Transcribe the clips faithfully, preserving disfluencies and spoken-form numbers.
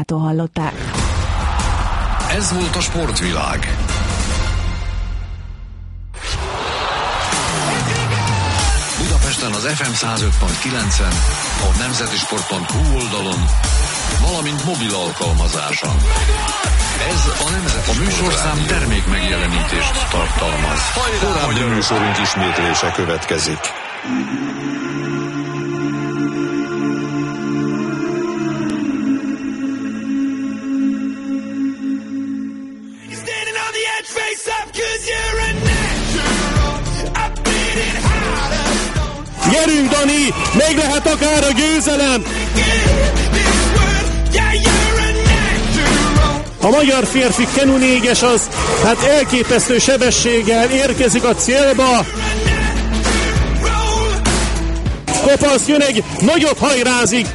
Andreától hallották. Ez volt a sportvilág. Budapesten az ef em száz öt pont kilencen, a nemzetisport pont hu oldalon, valamint mobil alkalmazáson. Ez a nemzet. A műsorszám termék megjelenítést tartalmaz. Korábbi műsorunk ismétlése következik. Gyerünk, Dani! Még lehet akár a győzelem! A magyar férfi kenu négyes az hát elképesztő sebességgel érkezik a célba. Kopasz jön, egy nagyot hajrázik.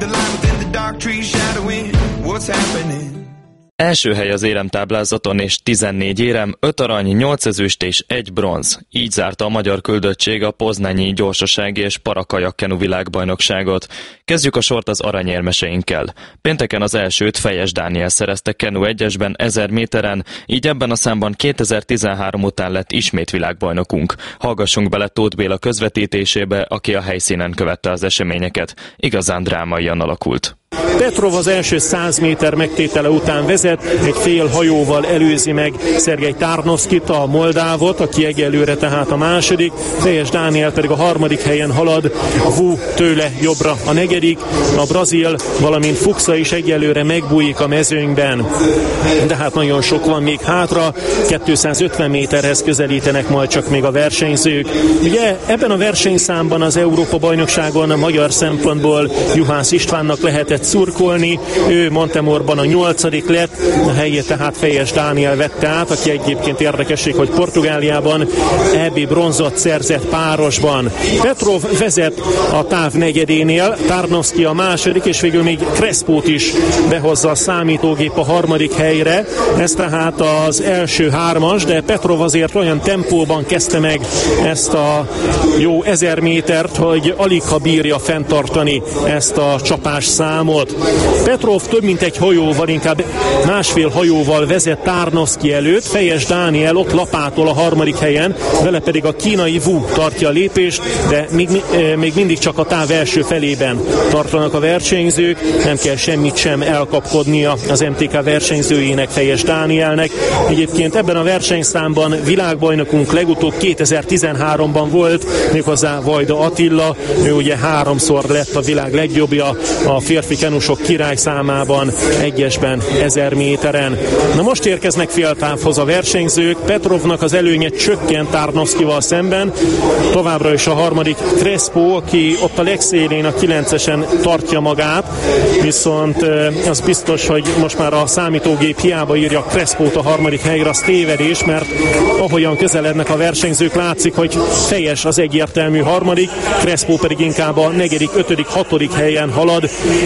Első hely az éremtáblázaton és tizennégy érem, öt arany, nyolc ezüst és egy bronz. Így zárta a magyar küldöttség a poznányi gyorsasági és parakajakkenu világbajnokságot. Kezdjük a sort az aranyérmeseinkkel. Pénteken az elsőt Fejes Dániel szerezte kenu egyesben ezer méteren, így ebben a számban kétezer-tizenhárom után lett ismét világbajnokunk. Hallgassunk bele Tóth Béla közvetítésébe, aki a helyszínen követte az eseményeket. Igazán drámaian alakult. Petrov az első száz méter megtétele után vezet, egy fél hajóval előzi meg Szergej Tarnovszkit, a moldávot, aki egyelőre tehát a második, Fejes Dániel pedig a harmadik helyen halad, Wu tőle jobbra a negyedik, a brazil, valamint Fuchsa is egyelőre megbújik a mezőnyben. De hát nagyon sok van még hátra, kétszázötven méterhez közelítenek majd csak még a versenyzők. Ugye ebben a versenyszámban az Európa-bajnokságon magyar szempontból Juhász Istvánnak lehetett szurkolni, ő Montemorban a nyolcadik lett, a helyét tehát Fejes Dániel vette át, aki egyébként érdekesség, hogy Portugáliában é bé bronzot szerzett párosban. Petrov vezet a táv negyedénél, Tarnovszki a második, és végül még Crespót is behozza a számítógép a harmadik helyre. Ez tehát az első hármas, de Petrov azért olyan tempóban kezdte meg ezt a jó ezer métert, hogy alig ha bírja fenntartani ezt a csapás számot. Petrov több mint egy hajóval, inkább másfél hajóval vezet Tarnovszki előtt, Fejes Dániel ott lapátol a harmadik helyen, vele pedig a kínai Wu tartja a lépést, de még, még mindig csak a táv első felében tartanak a versenyzők, nem kell semmit sem elkapkodnia az em té ká versenyzőjének, Fejes Dánielnek. Egyébként ebben a versenyszámban világbajnokunk legutóbb kétezer-tizenháromban volt, méghozzá Vajda Attila, ő ugye háromszor lett a világ legjobbja a férfi kenusok király számában, egyesben, ezer méteren. Na most érkeznek féltávhoz a versenyzők, Petrovnak az előnye csökkent Tarnovszkival szemben, továbbra is a harmadik Crespo, aki ott a legszélén a kilencesen tartja magát, viszont az biztos, hogy most már a számítógép hiába írja Crespót a harmadik helyre, az tévedés, mert ahogyan közelednek a versenyzők, látszik, hogy Fejes az egyértelmű harmadik, Crespo pedig inkább a negyedik, ötödik, hatodik helyen halad.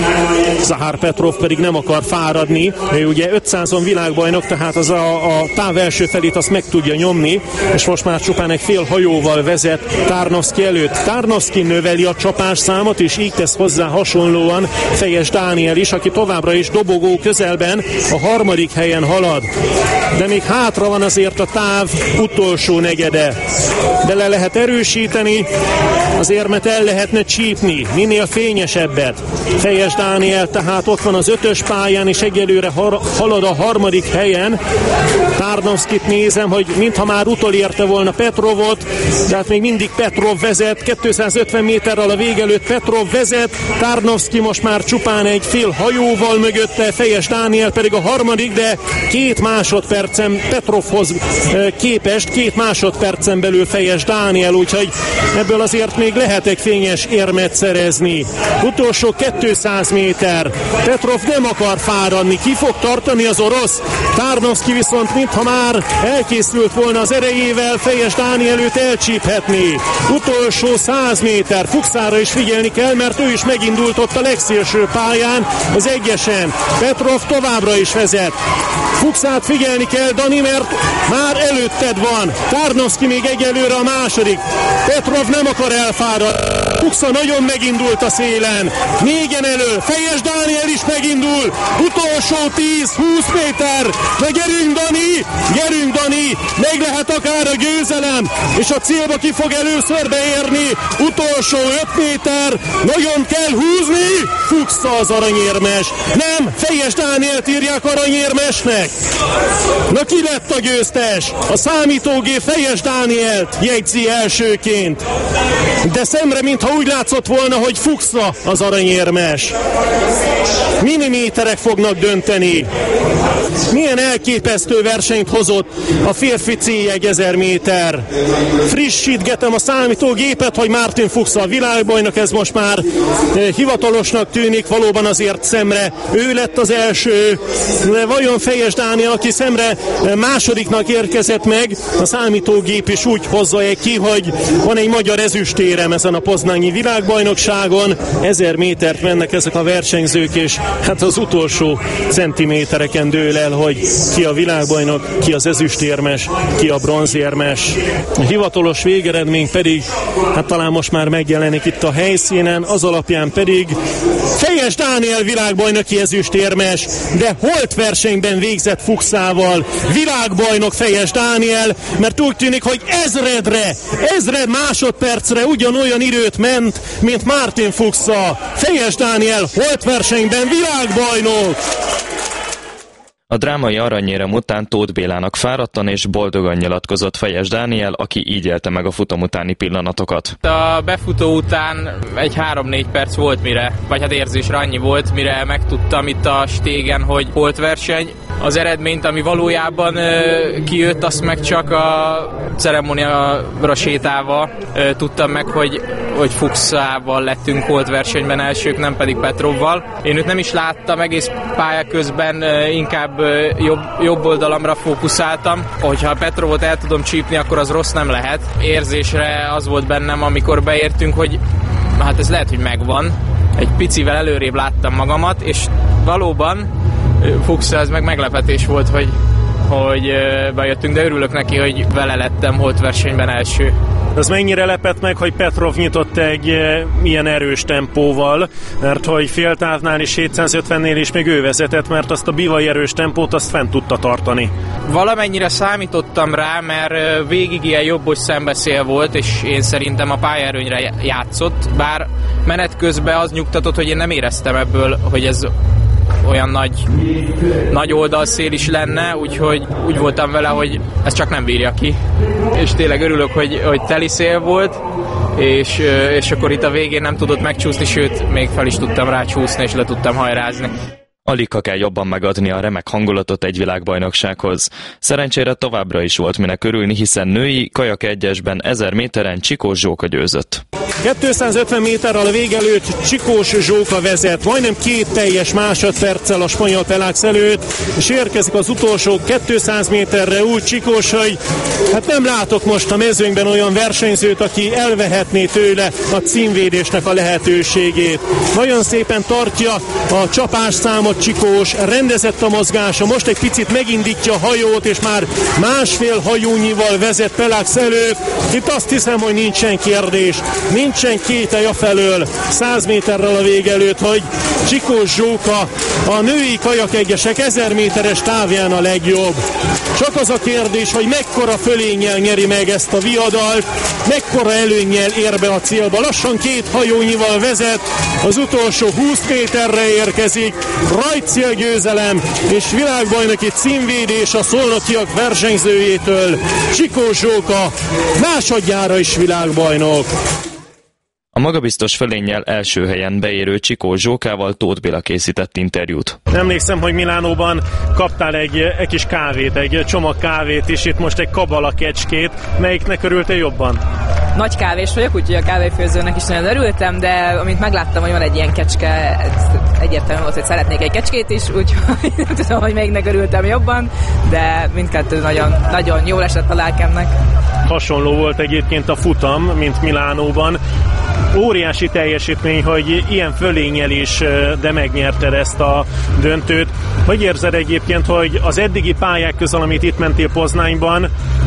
Zahár Petrov pedig nem akar fáradni, ő ugye ötszázon világbajnok, tehát az a, a táv első felét azt meg tudja nyomni, és most már csupán egy fél hajóval vezet Tarnovszki előtt. Tarnovszki növeli a csapás számot, és így tesz hozzá hasonlóan Fejes Dániel is, aki továbbra is dobogó közelben a harmadik helyen halad. De még hátra van azért a táv utolsó negyede. De le lehet erősíteni, az érmet el lehetne csípni, minél fényesebbet. Fejes Dániel tehát ott van az ötös pályán, és egyelőre har- halad a harmadik helyen. Tarnovszkit nézem, hogy mintha már utolérte volna Petrovot, de hát még mindig Petrov vezet, kétszázötven méterrel a vég előtt Petrov vezet, Tarnovszki most már csupán egy fél hajóval mögötte, Fejes Dániel pedig a harmadik, de két másodpercen Petrovhoz képest, két másodpercen belül Fejes Dániel, úgyhogy ebből azért még lehet egy fényes érmet szerezni. Utolsó kétszáz méter, Petrov nem akar fáradni, ki fog tartani az orosz, Tarnovszki viszont mintha már elkészült volna az erejével Fejes Dániel őt elcsíphetni. Utolsó száz méter, Fuchsára is figyelni kell, mert ő is megindult ott a legszélső pályán, az egyesen. Petrov továbbra is vezet. Fuchsát figyelni kell, Dani, mert már előtted van. Tarnovszki még egyelőre a második. Petrov nem akar elfáradni. Fuxa nagyon megindult a szélen. Négyen elől. Fejes Dániel is megindul. Utolsó tíz-húsz méter. De gyerünk, Dani! Gyerünk, Dani! Meg lehet akár a győzelem. És a célba ki fog először beérni. Utolsó öt méter. Nagyon kell húzni. Fuxa az aranyérmes. Nem, Fejes Dánielt írják aranyérmesnek. Na ki lett a győztes? A számítógép Fejes Dánielt jegyzi elsőként. De szemre, mintha úgy látszott volna, hogy Fuxa az aranyérmes. Milliméterek fognak dönteni. Milyen elképesztő versenyt hozott a férfi C-jegy ezer méter. Frissítgetem a számítógépet, hogy Martin Fuxa a világbajnok, ez most már hivatalosnak tűnik, valóban azért szemre ő lett az első, de vajon Fejes Dániel, aki szemre másodiknak érkezett meg, a számítógép is úgy hozza ki, hogy van egy magyar ezüstérem ezen a poznányi világbajnokságon, ezer métert mennek ezek a versenyzők, és hát az utolsó centimétereken dől el, hogy ki a világbajnok, ki az ezüstérmes, ki a bronzérmes. A hivatalos végeredmény pedig, hát talán most már megjelenik itt a helyszínen, az alapján pedig Fejes Dániel világbajnoki ezüstérmes, de holt versenyben végzett Fuxával. Világbajnok Fejes Dániel, mert úgy tűnik, hogy ezredre, ezred másodpercre ugyanolyan időt ment, mint Martin Fuxa. Fejes Dániel holt versenyben világbajnok! A drámai aranyérem után Tóth Bélának fáradtan és boldogan nyilatkozott Fejes Dániel, aki így élte meg a futam utáni pillanatokat. A befutó után egy három-négy perc volt mire, vagy hát érzésre annyi volt, mire megtudtam itt a stégen, hogy holt verseny. Az eredményt, ami valójában ö, kijött, azt meg csak a ceremóniára sétálva ö, tudtam meg, hogy, hogy Fuxával lettünk holt versenyben elsők, nem pedig Petrovval. Én őt nem is láttam, egész pálya közben ö, inkább ö, jobb, jobb oldalamra fókuszáltam. Hogyha a Petrovot el tudom csípni, akkor az rossz nem lehet. Érzésre az volt bennem, amikor beértünk, hogy hát ez lehet, hogy megvan. Egy picivel előrébb láttam magamat, és valóban Fuxa, ez meg meglepetés volt, hogy, hogy bejöttünk, de örülök neki, hogy vele lettem holt versenyben első. Ez mennyire lepett meg, hogy Petrov nyitott egy ilyen erős tempóval, mert hogy féltávnál is hétszázötvennél is még ő vezetett, mert azt a bivaj erős tempót azt fent tudta tartani. Valamennyire számítottam rá, mert végig ilyen jobbos szembeszél volt, és én szerintem a pályaerőnyre játszott, bár menet közben az nyugtatott, hogy én nem éreztem ebből, hogy ez olyan nagy, nagy oldalszél is lenne, úgyhogy úgy voltam vele, hogy ez csak nem bírja ki. És tényleg örülök, hogy, hogy teli szél volt, és, és akkor itt a végén nem tudott megcsúszni, sőt, még fel is tudtam rácsúszni, és le tudtam hajrázni. Alig ha kell jobban megadni a remek hangulatot egy világbajnoksághoz. Szerencsére továbbra is volt minek örülni, hiszen női kajak egyesben ezer méteren Csikós Zsóka győzött. kétszázötven méterrel a vége előtt Csikós Zsóka vezet, majdnem két teljes másodperccel a spanyol Peláx előtt, és érkezik az utolsó kétszáz méterre úgy Csikós, hogy hát nem látok most a mezőnyben olyan versenyzőt, aki elvehetné tőle a címvédésnek a lehetőségét. Nagyon szépen tartja a csapásszámot Csikós, rendezett a mozgása, most egy picit megindítja a hajót, és már másfél hajónyival vezet Peláx előtt. Itt azt hiszem, hogy nincsen kérdés, nincsen kételj afelől száz méterrel a vége előtt, hogy Csikós Zsóka a női kajakegyesek ezer méteres távján a legjobb. Csak az a kérdés, hogy mekkora fölénnyel nyeri meg ezt a viadalt, mekkora előnnyel ér be a célba. Lassan két hajónyival vezet, az utolsó húsz méterre érkezik, rajtcél győzelem és világbajnoki címvédés a szolnokiak versenyzőjétől. Csikós Zsóka másodjára is világbajnok. A magabiztos fölénnyel első helyen beérő Csikós Zsókával Tóth Béla készített interjút. Emlékszem, hogy Milánóban kaptál egy, egy kis kávét, egy csomag kávét is, itt most egy kabala kecskét. Melyiknek örültél jobban? Nagy kávés vagyok, úgyhogy a kávéfőzőnek is nagyon örültem, de amint megláttam, hogy van egy ilyen kecske, egyértelmű volt, hogy szeretnék egy kecskét is, úgyhogy nem tudom, hogy melyiknek örültem jobban, de mindkettő nagyon, nagyon jól esett a lelkemnek. Hasonló volt egyébként a futam, mint Milánóban. Óriási teljesítmény, hogy ilyen fölénnyel is, de megnyerted ezt a döntőt. Hogy érzed egyébként, hogy az eddigi pályák közül, amit itt mentél Poznányban,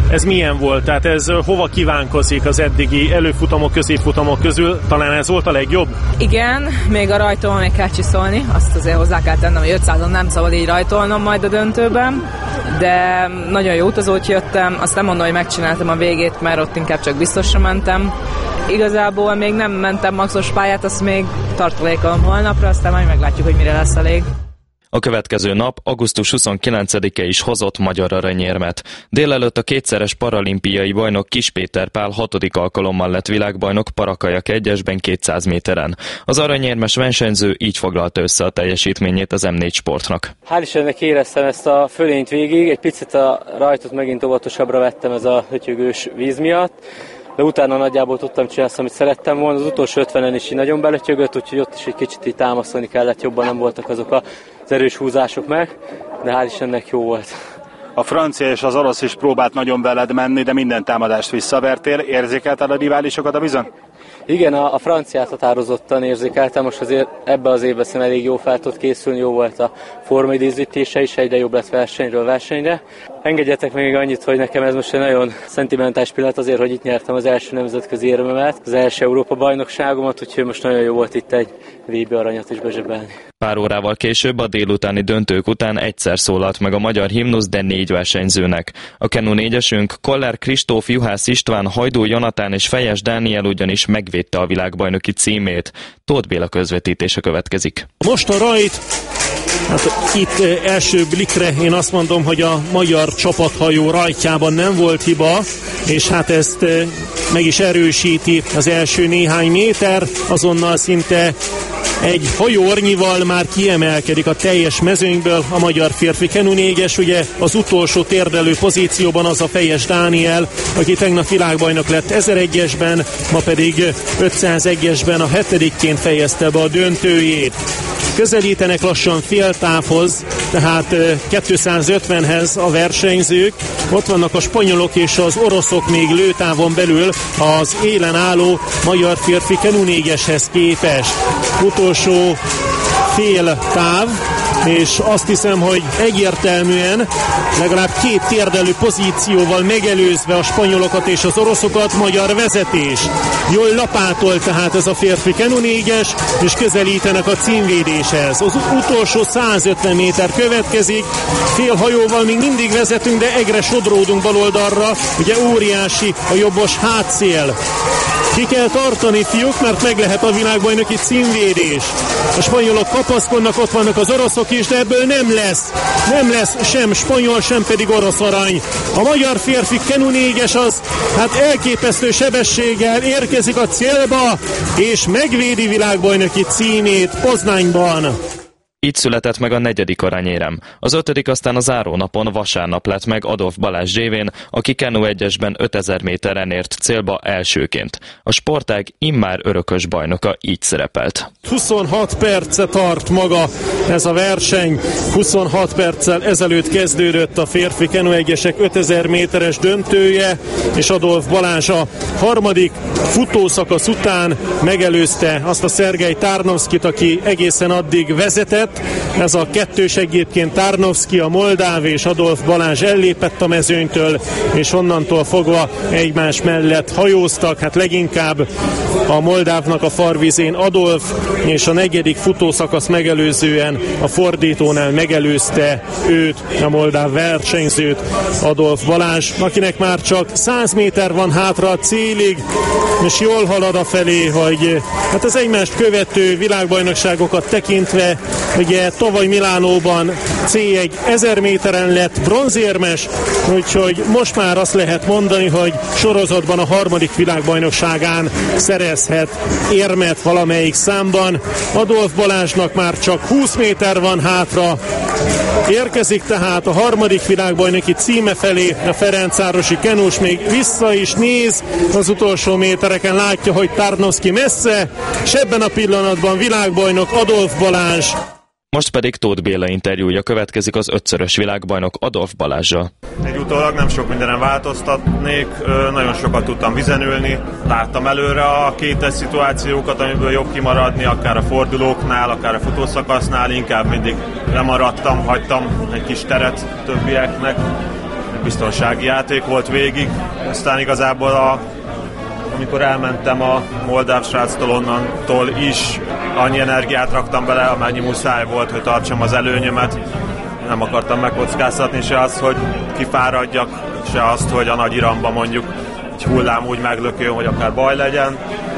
Ez milyen volt? Tehát ez hova kívánkozik az eddigi előfutamok, középfutamok közül? Talán ez volt a legjobb? Igen, még a rajtolom még kell csiszolni, azt azért hozzá kell tennem, hogy ötszázon nem szabad így rajtolnom majd a döntőben, de nagyon jó utazót jöttem, azt nem mondom, hogy megcsináltam a végét, mert ott inkább csak biztosra mentem. Igazából még nem mentem maxos pályát, azt még tartalékolom holnapra, aztán majd meglátjuk, hogy mire lesz elég. A következő nap, augusztus huszonkilencedike is hozott magyar aranyérmet. Délelőtt a kétszeres paralimpiai bajnok Kiss Péter Pál hatodik alkalommal lett világbajnok parakajak egyesben kétszáz méteren. Az aranyérmes versenyző így foglalta össze a teljesítményét az em négy Sportnak. Hál' Istennek éreztem ezt a fölényt végig, egy picit a rajtot megint óvatosabbra vettem ez a hötyögős víz miatt, de utána nagyjából tudtam csinálni, amit szerettem volna. Az utolsó ötvenen is így nagyon belötyögött, úgyhogy ott is egy kicsit így támasztani kellett, jobban nem voltak azok az erős húzások meg, de hál' Istennek jó volt. A francia és az orosz is próbált nagyon veled menni, de minden támadást visszavertél. Érzékelted a riválisokat a bizony? Igen, a, a franciát határozottan érzékeltem, most azért ebbe az évben szem elég jó fel tudott készülni, jó volt a formaidézítése is, egyre jobb lett versenyről versenyre. Engedjetek még annyit, hogy nekem ez most egy nagyon szentimentális pillanat azért, hogy itt nyertem az első nemzetközi érmemet, az első Európa bajnokságomat, úgyhogy most nagyon jó volt itt egy vé bé aranyat is bezsebelni. Pár órával később a délutáni döntők után egyszer szólalt meg a magyar himnusz, de négy versenyzőnek. A Kenu négyesünk Koller Kristóf, Juhász István, Hajdú Jonatán és Fejes Dániel ugyanis megvédte a világbajnoki címét. Tóth Béla közvetítése következik. Most a rajt, hát itt első blikre én azt mondom, hogy a magyar csapathajó rajtjában nem volt hiba, és hát ezt meg is erősíti az első néhány méter, azonnal szinte egy hajóornyival már kiemelkedik a teljes mezőnyből a magyar férfi Kenu négyes, ugye az utolsó térdelő pozícióban az a Fejes Dániel, aki tegnap világbajnok lett ezeregyesben, ma pedig ötszázegyesben a hetedikként fejezte be a döntőjét. Közelítenek lassan fél távhoz, tehát kétszázötvenhez a versenyzők. Ott vannak a spanyolok és az oroszok még lőtávon belül az élen álló magyar férfi Kenu négyeshez képest. Utolsó fél táv, és azt hiszem, hogy egyértelműen legalább két térdelő pozícióval megelőzve a spanyolokat és az oroszokat magyar vezetés. Jól lapátol tehát ez a férfi Kenu négyes, és közelítenek a címvédéshez. Az utolsó százötven méter következik, fél hajóval még mindig vezetünk, de egyre sodródunk baloldalra, ugye óriási a jobbos hátszél. Ki kell tartani, fiúk, mert meg lehet a világbajnoki címvédés. A spanyolok kapaszkodnak, ott vannak az oroszok is, de ebből nem lesz. Nem lesz sem spanyol, sem pedig orosz arany. A magyar férfi Kenu négyes az, hát elképesztő sebességgel érkezik a célba, és megvédi világbajnoki címét Poznányban. Így született meg a negyedik aranyérem. Az ötödik aztán a zárónapon vasárnap lett meg Adolf Balázs révén, aki Kenu egyesben ötezer méteren ért célba elsőként. A sportág immár örökös bajnoka így szerepelt. huszonhat perce tart maga ez a verseny. huszonhat perccel ezelőtt kezdődött a férfi Kenu egyesek ötezer méteres döntője, és Adolf Balázs a harmadik futószakasz után megelőzte azt a Szergej Tarnovszkit, aki egészen addig vezetett. Ez a kettős egyébként Tarnovszki, a moldáv és Adolf Balázs ellépett a mezőnytől, és onnantól fogva egymás mellett hajóztak, hát leginkább a moldávnak a farvizén Adolf, és a negyedik futószakasz megelőzően a fordítónál megelőzte őt, a moldáv versenyzőt, Adolf Balázs, akinek már csak száz méter van hátra a célig, és jól halad a felé, hogy hát az egymást követő világbajnokságokat tekintve, ugye tavaly Milánóban cé egy ezer méteren lett bronzérmes, úgyhogy most már azt lehet mondani, hogy sorozatban a harmadik világbajnokságán szerezhet érmet valamelyik számban. Adolf Balázsnak már csak húsz méter van hátra, érkezik tehát a harmadik világbajnoki címe felé, a Ferencvárosi kenus még vissza is néz, az utolsó métereken látja, hogy Tarnovszki messze, és ebben a pillanatban világbajnok Adolf Balázs. Most pedig Tóth Béla interjúja következik az ötszörös világbajnok Adolf Balázsral. Egy utólag nem sok mindenen változtatnék, nagyon sokat tudtam vizenülni, láttam előre a kétes szituációkat, amiből jobb kimaradni, akár a fordulóknál, akár a futószakasznál, inkább mindig lemaradtam, hagytam egy kis teret többieknek, biztonsági játék volt végig. Aztán igazából a, amikor elmentem a moldáv sráctól onnantól is, annyi energiát raktam bele, amennyi muszáj volt, hogy tartsam az előnyömet. Nem akartam megkockáztatni se azt, hogy kifáradjak, se azt, hogy a nagy iramba mondjuk egy hullám úgy meglökjön, hogy akár baj legyen.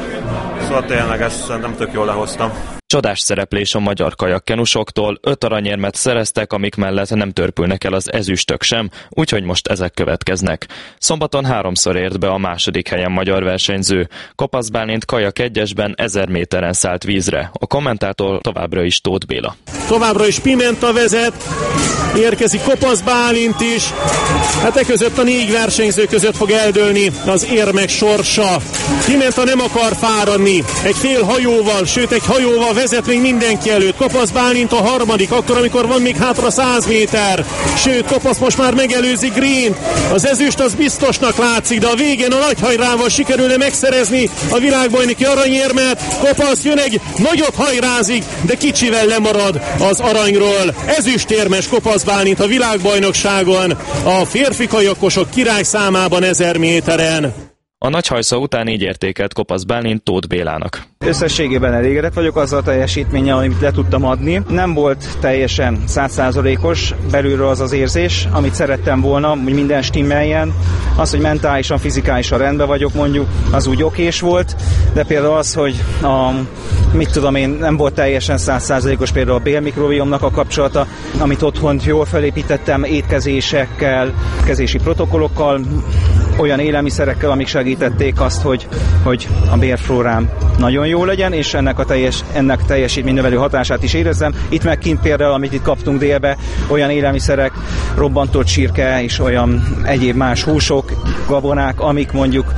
Szóval tényleg ezt szerintem tök jól lehoztam. Csodás szereplés a magyar kajakkenusoktól, öt aranyérmet szereztek, amik mellett nem törpülnek el az ezüstök sem, úgyhogy most ezek következnek. Szombaton háromszor ért be a második helyen magyar versenyző. Kopasz Bálint kajak egyesben ezer méteren szállt vízre. A kommentátor továbbra is Tóth Béla. Továbbra is Pimenta vezet, érkezik Kopasz Bálint is. Hát e között a négy versenyző között fog eldőlni az érmek sorsa. Pimenta nem akar fáradni. Egy fél hajóval, sőt egy hajóval vezet még mindenki előtt. Kopasz Bálint a harmadik, akkor, amikor van még hátra száz méter. Sőt, Kopasz most már megelőzi Green. Az ezüst az biztosnak látszik, de a végén a nagy hajrával sikerülne megszerezni a világbajnoki aranyérmet. Kopasz jön egy nagyot hajrázik, de kicsivel lemarad az aranyról. Ezüstérmes Kopasz Bálint a világbajnokságon, a férfi kajakosok király számában ezer méteren. A nagyhajsza után így értékelt Kopasz Bálint Tóth Bélának. Összességében elégedett vagyok azzal a teljesítménnyel, amit le tudtam adni. Nem volt teljesen száz százalékos belülről az az érzés, amit szerettem volna, hogy minden stimmeljen. Az, hogy mentálisan, fizikálisan rendben vagyok mondjuk, az úgy okés volt, de például az, hogy a, mit tudom én, nem volt teljesen száz százalékos például a bélmikrobiomnak a kapcsolata, amit otthon jól felépítettem étkezésekkel, étkezési protokollokkal, olyan élelmiszerekkel, amik segítették azt, hogy, hogy a bélflórám nagyon jó legyen, és ennek a teljes, ennek teljesítménynövelő hatását is érezzem. Itt meg kint például, amit itt kaptunk délbe, olyan élelmiszerek, robbantott csirke és olyan egyéb más húsok, gabonák, amik mondjuk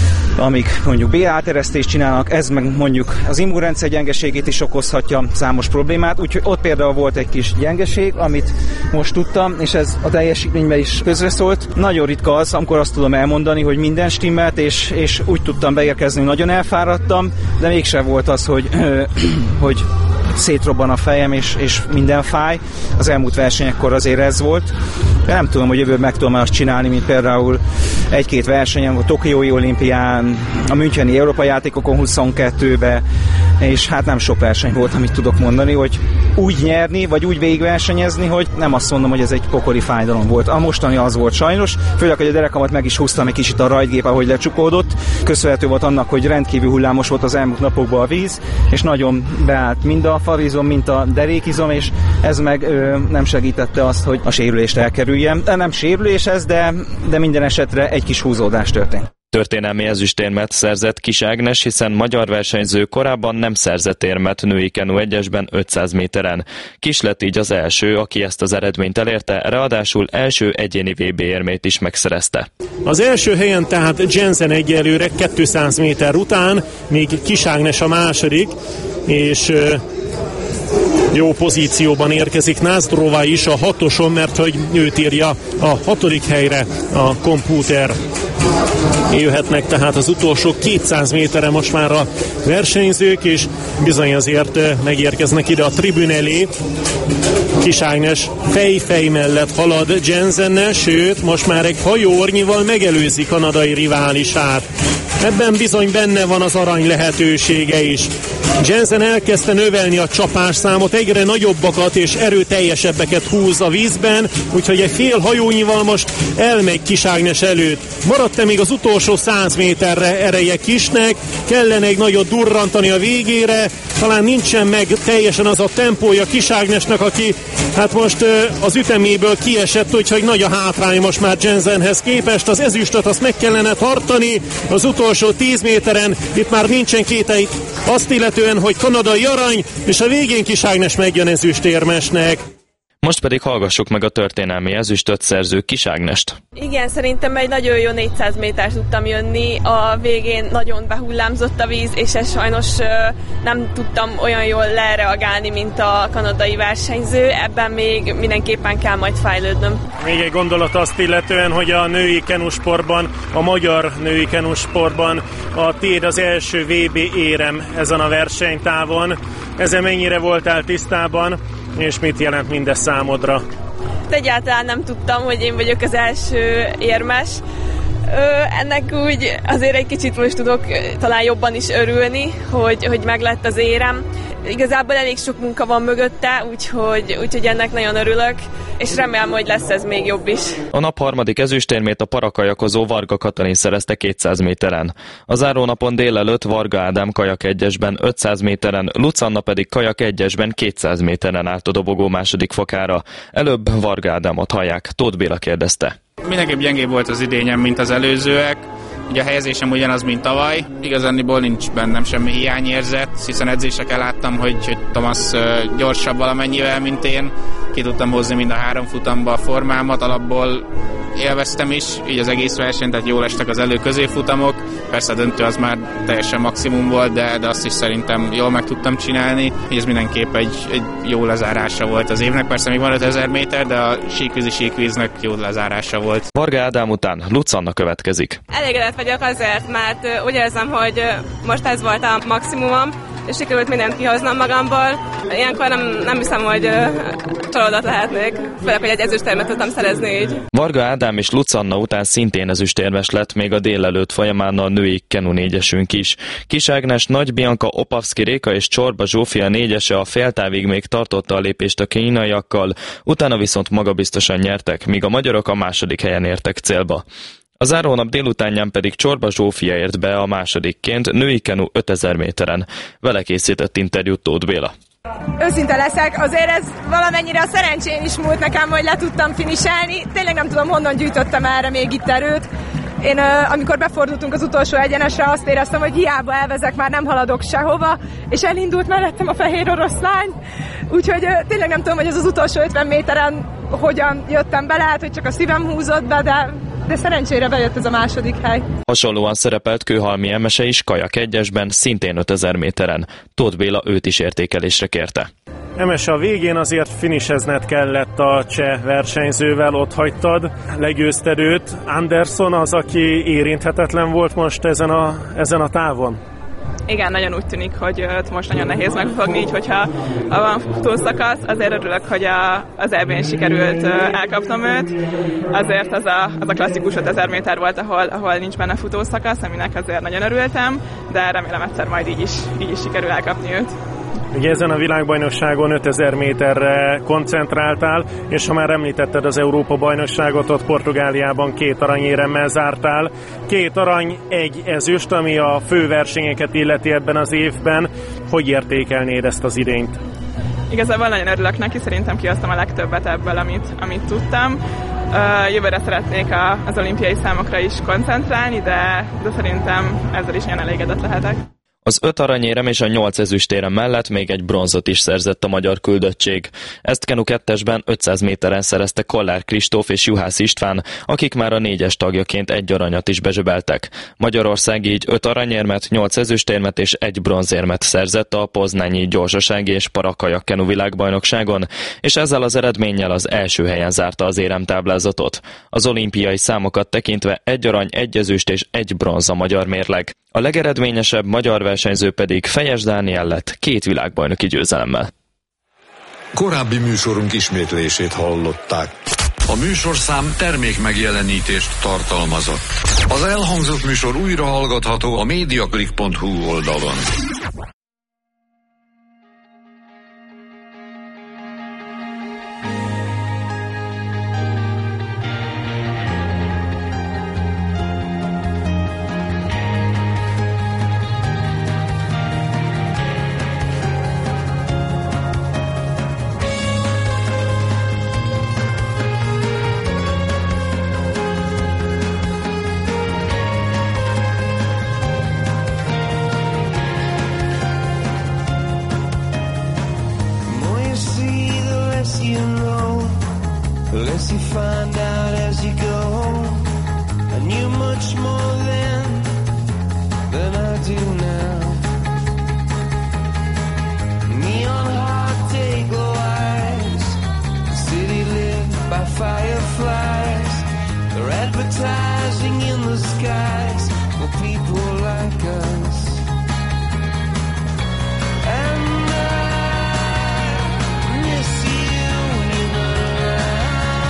amik mondjuk bé á-teresztést csinálnak, ez meg mondjuk az immunrendszer gyengeségét is okozhatja, számos problémát, úgyhogy ott például volt egy kis gyengeség, amit most tudtam, és ez a teljesítményben is közreszólt. Nagyon ritka az, amikor azt tudom elmondani, hogy minden stimmelt, és, és úgy tudtam beérkezni, hogy nagyon elfáradtam, de mégsem volt az, hogy, hogy szétrobban a fejem, és, és minden fáj. Az elmúlt versenyekkor azért ez volt. De nem tudom, hogy jövőben meg tudom azt csinálni, mint például egy-két versenyen, a Tokiói olimpián, a Müncheni Európa játékokon huszonkettőben, és hát nem sok verseny volt, amit tudok mondani, hogy úgy nyerni, vagy úgy végigversenyezni, hogy nem azt mondom, hogy ez egy pokoli fájdalom volt. A mostani az volt sajnos, főleg, hogy a derekamat meg is húztam egy kicsit a rajtgép, ahogy lecsukódott. Köszönhető volt annak, hogy rendkívül hullámos volt az elmúlt napokban a víz, és nagyon beállt mind a farizom, mint a derékizom, és ez meg ö, nem segítette azt, hogy a sérülést elkerüljem. De nem sérülés ez, de, de minden esetre egy kis húzódás történt. Történelmi ezüstérmet szerzett Kiss Ágnes, hiszen magyar versenyző korábban nem szerzett érmet női kenu egyesben ötszáz méteren. Kiss lett így az első, aki ezt az eredményt elérte, ráadásul első egyéni vé bé érmét is megszerezte. Az első helyen tehát Jensen egyelőre kétszáz méter után, még Kiss Ágnes a második, és jó pozícióban érkezik Názdrova is a hatoson, mert hogy őt írja a hatodik helyre a kompúter. Jöhetnek tehát az utolsó kétszáz méterre most már a versenyzők, és bizony azért megérkeznek ide a tribün elé. Kiss Ágnes fej-fej mellett halad Jensennel, sőt, most már egy hajóornyival megelőzi kanadai riválisát. Ebben bizony benne van az arany lehetősége is. Jensen elkezdte növelni a csapásszámot, egyre nagyobbakat és erőteljesebbeket húz a vízben, úgyhogy egy fél hajónyival most elmegy Kiss Ágnes előtt. Maradt-e még az utolsó száz méterre ereje Kissnek, kellene egy nagyot durrantani a végére, talán nincsen meg teljesen az a tempója Kiss Ágnesnek, aki hát most az üteméből kiesett, úgyhogy nagy a hátrány most már Jensenhez képest. Az ezüstöt azt meg kellene tartani, az utolsó tíz méteren itt már nincsen kételj azt illetően, hogy kanadai arany, és a végén Kiss Ágnes megjön ezüstérmesnek. Most pedig hallgassuk meg a történelmi ezüstöt szerző Kiss Ágnest. Igen, szerintem egy nagyon jó négyszáz métert tudtam jönni, a végén nagyon behullámzott a víz, és ez sajnos nem tudtam olyan jól lereagálni, mint a kanadai versenyző, ebben még mindenképpen kell majd fejlődnöm. Még egy gondolat azt illetően, hogy a női kenusportban, a magyar női kenusportban a tiéd az első vé bé érem ezen a versenytávon. Ezzel mennyire voltál tisztában, és mit jelent mindez számodra? Hát egyáltalán nem tudtam, hogy én vagyok az első érmes. Ö, ennek úgy azért egy kicsit most tudok talán jobban is örülni, hogy, hogy meglett az érem. Igazából elég sok munka van mögötte, úgyhogy, úgyhogy ennek nagyon örülök, és remélem, hogy lesz ez még jobb is. A nap harmadik ezüstérmét a parakajakozó Varga Katalin szerezte kétszáz méteren. A zárónapon délelőtt Varga Ádám kajak egyesben ötszáz méteren, Lucanna pedig kajak egyesben kétszáz méteren állt a dobogó második fokára. Előbb Varga Ádámot hallják, Tóth Béla kérdezte. Mindenképp gyengébb volt az idényem, mint az előzőek. Ugye a helyezésem ugyanaz, mint tavaly. Igazániból nincs bennem semmi hiányérzet, hiszen edzéseken láttam, hogy, hogy Thomas gyorsabb valamennyivel, mint én. Ki tudtam hozni mind a három futamba a formámat, alapból élveztem is, így az egész verseny, tehát jól estek az elő-középfutamok. Persze a döntő az már teljesen maximum volt, de, de azt is szerintem jól meg tudtam csinálni. Így ez mindenképp egy, egy jó lezárása volt az évnek. Persze még van ötezer méter, de a síkvízi síkvíznek jó lezárása volt. Varga Ádám után Lucanna következik. Elégedett vagyok azért, mert úgy érzem, hogy most ez volt a maximumom, és sikerült mindent kihoznom magamból. Ilyenkor nem, nem hiszem, hogy csalódott lehetnék, főleg, hogy egy ezüstérmet tudtam szerezni így. Varga Ádám és Lucanna után szintén ezüstérmes lett még a délelőtt folyamán a női kenu négyesünk is. Kis Ágnes, Nagy Bianca, Opavszki Réka és Csorba Zsófia négyese a féltávig még tartotta a lépést a kínaiakkal, utána viszont magabiztosan nyertek, míg a magyarok a második helyen értek célba. A zárónap délutánján pedig Csorba Zsófia ért be a másodikként női kenu ötezer méteren. Vele készített interjút Tóth Béla. Őszinte leszek, azért ez valamennyire a szerencsén is múlt nekem, hogy le tudtam finiselni. Tényleg nem tudom, honnan gyűjtöttem erre még itt erőt. Én amikor befordultunk az utolsó egyenesre, azt éreztem, hogy hiába elvezek, már nem haladok sehova, és elindult mellettem a fehér oroszlány. Úgyhogy tényleg nem tudom, hogy az az utolsó ötven méteren hogyan jöttem be, lehet, hogy csak a szívem húzott be, de, de szerencsére bejött ez a második hely. Hasonlóan szerepelt Kőhalmi Emese is kajak egyesben, szintén ötezer méteren. Tóth Béla őt is értékelésre kérte. Emese, a végén azért finisezned kellett a cseh versenyzővel, ott hagytad, legyőzted őt. Anderson az, aki érinthetetlen volt most ezen a, ezen a távon? Igen, nagyon úgy tűnik, hogy őt most nagyon nehéz megfogni, így hogyha van futószakasz, azért örülök, hogy a, az é bén sikerült elkapnom őt. Azért az a, az a klasszikus ötezer méter volt, ahol, ahol nincs benne futószakasz, aminek azért nagyon örültem, de remélem egyszer majd így is, így is sikerül elkapni őt. Ugye ezen a világbajnokságon ötezer méterre koncentráltál, és ha már említetted az Európa-bajnokságot, ott Portugáliában két aranyéremmel zártál. Két arany, egy ezüst, ami a főversenyeket illeti ebben az évben. Hogy értékelnéd ezt az idényt? Igazából nagyon örülök neki, szerintem kihoztam a legtöbbet ebből, amit, amit tudtam. Uh, jövőre szeretnék a, az olimpiai számokra is koncentrálni, de, de szerintem ezzel is nagyon elégedett lehetek. Az öt aranyérem és a nyolc ezüstérem mellett még egy bronzot is szerzett a magyar küldöttség. Ezt kenu kettesben ötszáz méteren szerezte Kollár Kristóf és Juhász István, akik már a négyes tagjaként egy aranyat is bezsebeltek. Magyarország így öt aranyérmet, nyolc ezüstérmet és egy bronzérmet szerzett a poznányi gyorsasági és parakajak kenu világbajnokságon, és ezzel az eredménnyel az első helyen zárta az éremtáblázatot. Az olimpiai számokat tekintve egy arany, egy ezüst és egy bronz a magyar mérleg. A legeredményesebb magyar versenyző pedig Fejes Dániel lett két világbajnoki győzelemmel. Korábbi műsorunk ismétlését hallották. A műsorszám termék megjelenítést tartalmazott. Az elhangzott műsor újra hallgatható a mediaclick pont hu oldalon. Less you find out as you go, I knew much more then than I do now. Neon heart take lights, the city lit by fireflies. They're advertising in the skies for people like us. And I miss you when you're not around.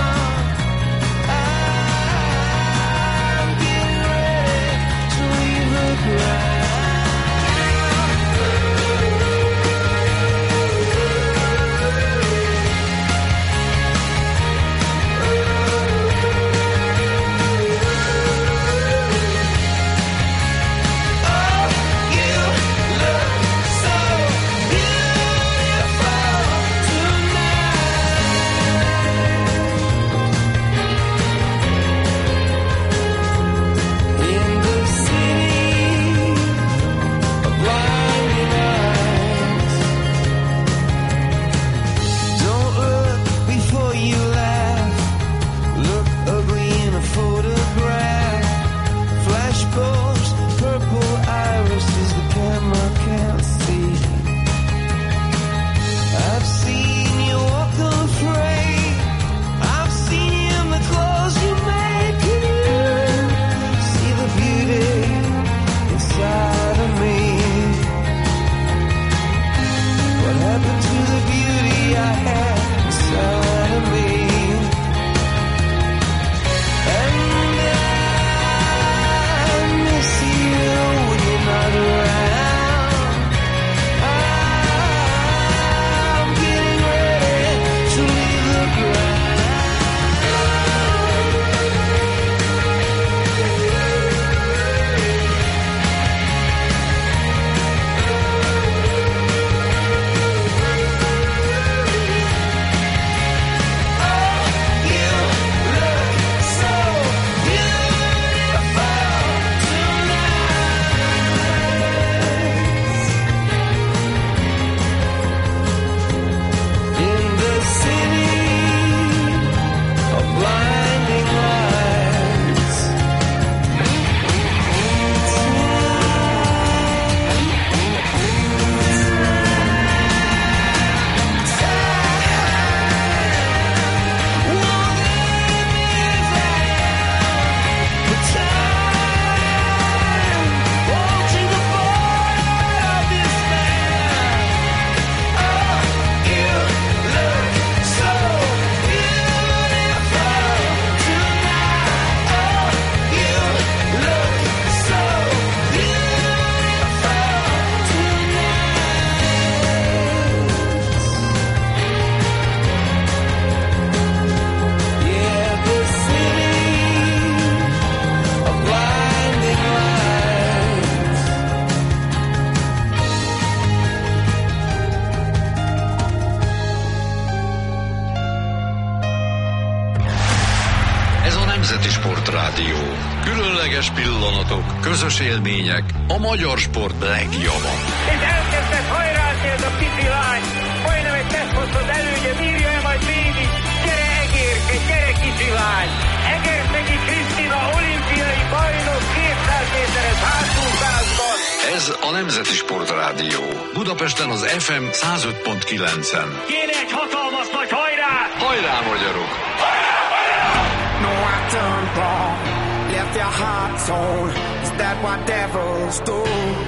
Ez a Nemzeti Sportrádió. Különleges pillanatok, közös élmények, a magyar sport legjobb. És elkezdett hajrálni ez a pici lány. Majdnem egy teszthosszat elődje, bírja-e majd végig? Gyere Egérke, gyere kicsi lány! Egerszegi Krisztina olimpiai bajnok kétszáz méteres hátúszásban. Ez a Nemzeti Sportrádió. Budapesten az ef em száz öt pont kilencen. Kéne egy hatalmas nagy hajrá! Hajrá, magyarok! No, I turned wrong, left your heart torn. Is that what devils do?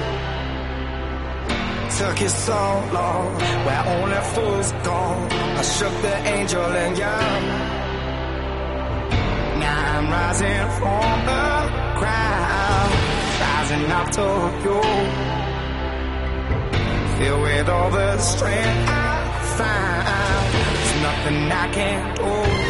Took you so long, where only fools go. I shook the angel in you. Now I'm rising from the ground, rising up to you. Filled with all the strength I find, there's nothing I can't do.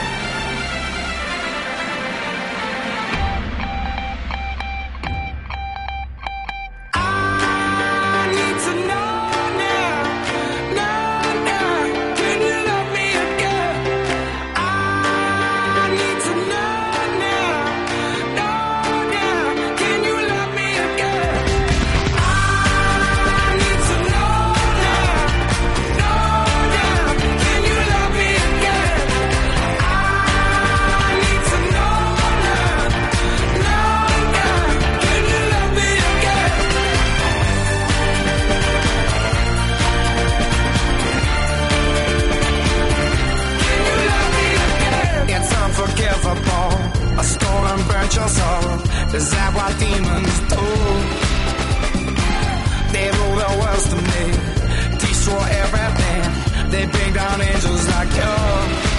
I stole and burnt your soul. Is that what demons do? They rule the world to me, destroy everything. They bring down angels like you.